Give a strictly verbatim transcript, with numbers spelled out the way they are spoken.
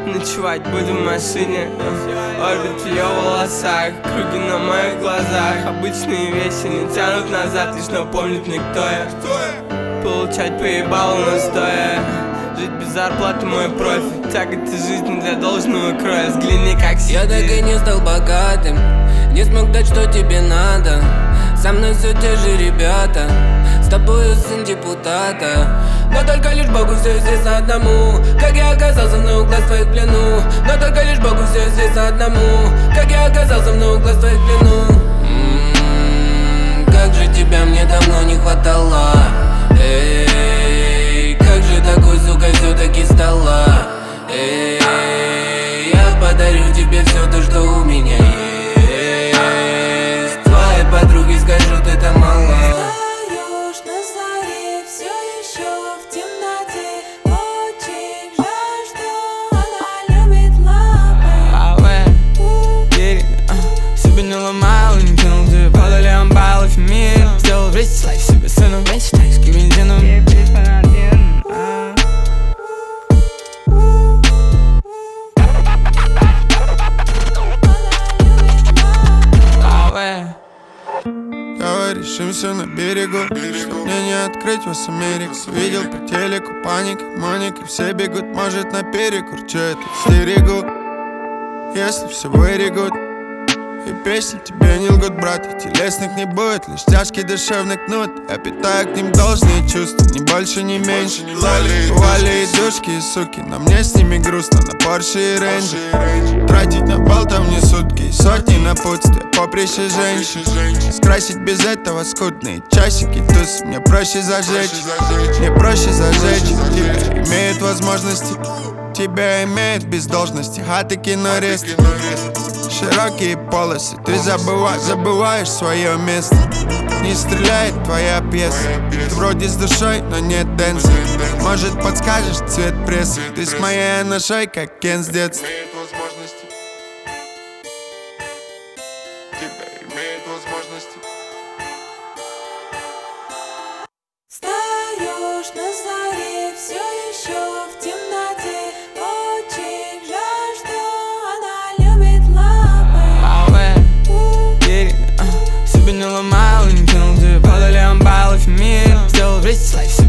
Ночевать буду в машине, орбит в ее волосах, круги на моих глазах. Обычные вещи не тянут назад, лишь напомнят мне, кто я. Получать поебало настоя, жить без зарплаты мой профи. Тяготы жизни для должного кроя, взгляни как себе. Я так и не стал богатым, не смог дать, что тебе надо. Со мной все те же ребята, с тобою сын депутата. Но только лишь Богу все известно одному, как я оказался в новых глаз твоих плену. Но только лишь Богу все известно одному, как я оказался в новых глаз твоих плену. М-м-м, как же тебя мне давно не хватало. Эй, как же такой, сука, все-таки стала. Эй, я подарю тебе все то, что у меня есть. Твоей подруге скажу, ты там мало. Встаешь на заре, все еще в темноте. Очень жаль, что она любит лапы. Аве, Кири, себе не ломал, не кинул тебе подали амбалы в мир. Сделал весь слайс себе сыном, мечтай с Кевиндином. Решимся на берегу, чтоб мне не открыть вас Америку. Видел по телеку паники, моники, все бегут, может на перекур. Че я тут стерегу, если все вырегут. И песни тебе не лгут, брат, и телесных не будет, лишь тяжкий душевный кнут. Я питаю к ним должные чувства, ни больше, ни меньше. Вали и душки и суки, но мне с ними грустно. На Порше и Рейнджи тратить на болтовни сутки и сотни напутствия, поприще женщин. Скрасить без этого скудные часики, туз мне проще зажечь. Мне проще зажечь, тебя имеют возможности, тебя имеют без должности. Хаты, кино, рест, широкие полосы, ты забыва, забываешь свое место. Не стреляет твоя пьеса, ты вроде с душой, но нет дэнса. Может подскажешь цвет прессы, ты с моей ношей, как Кен с детства. Встаешь на заре, все еще в темноте. Очень жаль, что она любит лапы. Аве, Кири, себе не ломал, не кинул тебе подали амбалы в мир. Сделал весь слайс